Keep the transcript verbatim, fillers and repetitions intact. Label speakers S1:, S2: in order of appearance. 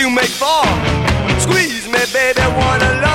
S1: two make four. Squeeze me, baby, wanna love